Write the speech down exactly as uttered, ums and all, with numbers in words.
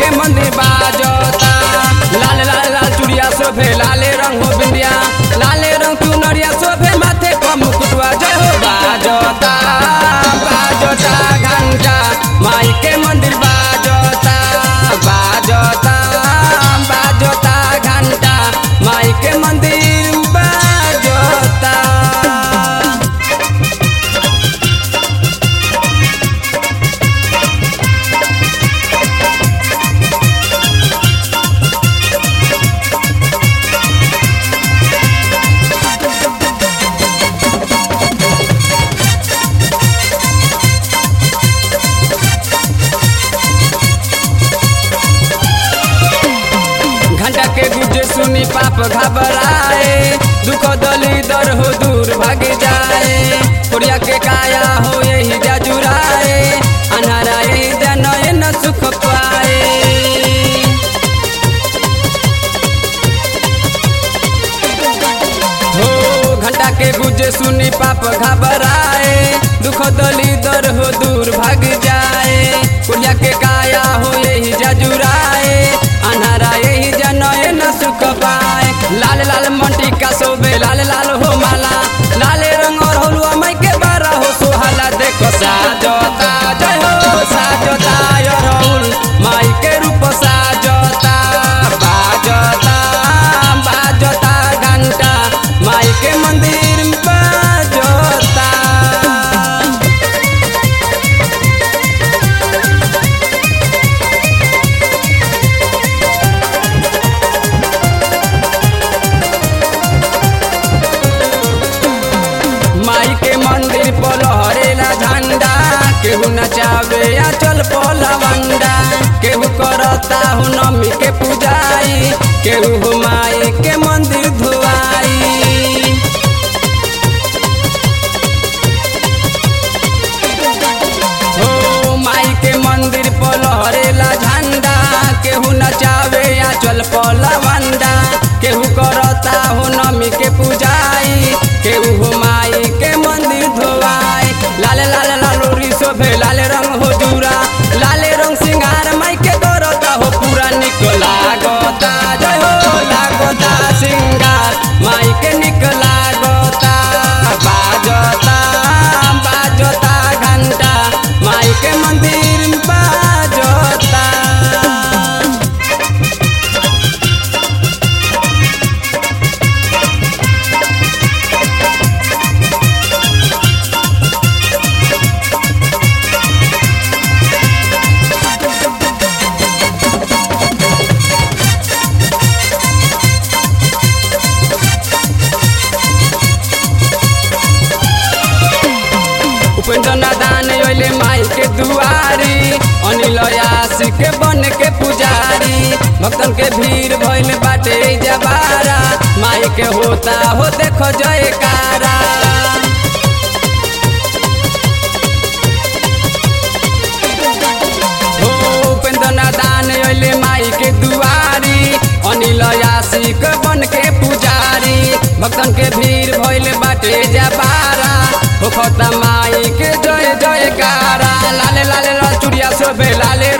के मंदिर बाजता। लाल लाल लाल चूड़िया शोभे लाले रंग हो बिंदिया, लाले रंग चुनरिया शोभे माथे पर मुकुटवा जय हो बाजता बाजता घंटा माई के मंदिर बाजता बाजता बाजता घंटा माई के मंदिर बाजता। घंटा के गुजे सुनी पाप घबराए, दुख दली दर हो दूर भाग जाए। पुरिया के काया हो यही जाजुराए, अनारा यही जनय न सुख पाए। हो घंटा के गुजे सुनी पाप घबराए, दुख दली दर हो दूर भाग जाए। पुरिया के काया हो यही जाजुराए, अनारा यही जनय न सुख पाए। लाल लाल मंटी का शोभे लाल लाल हो माला, लाले रंग और हलुआ माई के बारा हो सुहाला। देखो साजता जय हो साजता राहुल माई के रूप साजता बाजता बाजता घंटा माई के मंदिर बाजता। माई के मंदिर पर लहरेला झंडा, केहू नचावे या चल पलवंडा। केहू करता हो नमी के पूजाई, केहू हो माई के मंदिर धुआई। हो माई के मंदिर पर लहरेला झंडा, केहू नचावे या चल पलवंडा। केहू करता हो नमी के पूजाई, केहू हो माई के मंदिर धोआई। लाल लाल लाल शोभे लाल रंग हो जूरा, लाले रंग सिंगार माई के करता हो पूरा। निक लागता जय हो लागता सिंगार माई के निक लागता बाजता बाजता घंटा माई के मंदिर बाजता। उपेंद्र नादान अइले माई के दुआरी, अनिल यासी के बन के पुजारी। भक्तन के भीड़ भइल बाटे जबारा, माई के होता हो देखो जयकारा। हो उपेंद्र नादान अइले माई के दुआरी, अनिल यासी के बन के पुजारी। भक्तन के भीड़ भइल बाटे जबारा, हो खता माई के जय जयकारा। लाले लाले लाल चूड़िया शोभे लाले